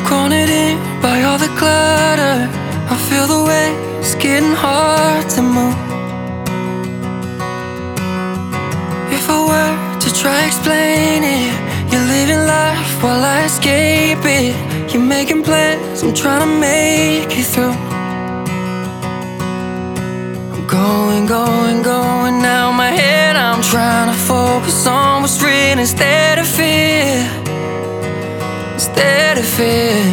Cornered in by all the clutter, I feel the weight, it's getting hard to move. If I were to try explaining, you're living life while I escape it. You're making plans, I'm trying to make it through. I'm going out my head. I'm trying to focus on what's real instead of fear. Instead of fear.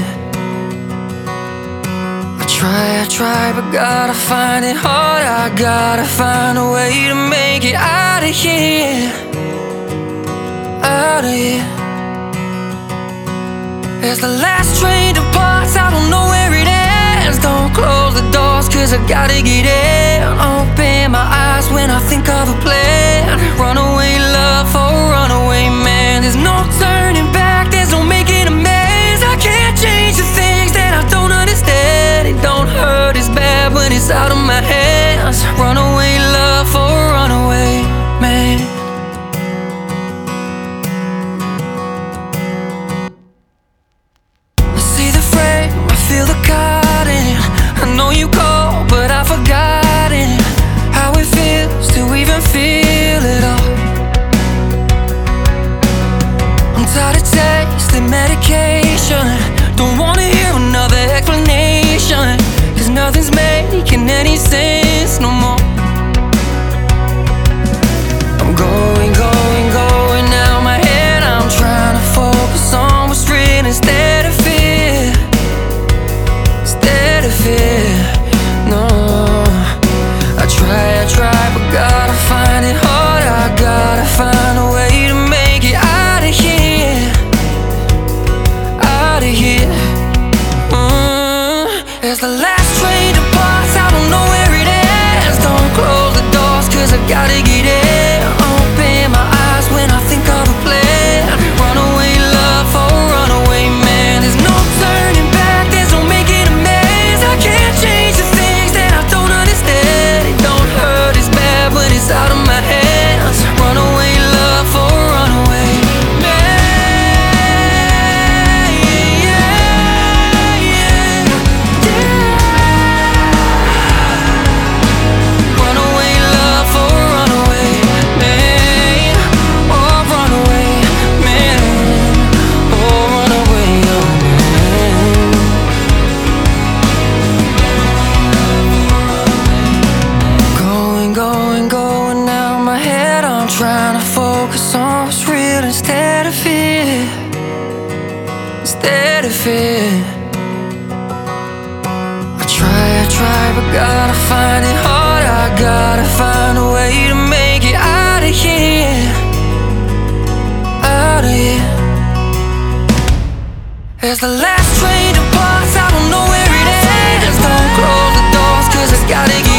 I try, but gotta find it hard. I gotta find a way to make it out of here. Out of here. As the last train departs, I don't know where it ends. Don't close the doors, cause I gotta get in. Open my eyes when I think of a plan. Runaway love for a runaway man. There's no turning back, there's no making amends. I can't change the things that I don't understand. It don't hurt as bad when it's out of my hands. Runaway love for a runaway man. I see the frame, I feel the cutting. I know you called, but I've forgotten how it feels to even feel it all. I'm tired of tasting medication. Don't wanna hear another explanation, cause nothing's making any sense no more. I'm going out my head. I'm trying to focus on what's real instead of fear. Instead of fear. No, I try, but gotta find it hard. I gotta find a way to make it out of here. Out of here. As the last train departs, I don't know where it ends. Don't close the doors, cause I gotta get in. Open my eyes when I think of a plan. Runaway love for a runaway man. There's no turning back, there's no making amends. I can't change the things that I don't understand. It don't hurt as bad when it's out of my hands. Runaway love for a runaway man. Runaway love for a runaway man. Oh, runaway man. Oh, runaway man. Going out my head. I'm trying to focus on what's real instead of fear. Instead of fear. I try, but gotta find it hard. I gotta find a way to make it out of here. Out of here. As the last train departs, I don't know where it ends. Don't close the doors, cause I gotta get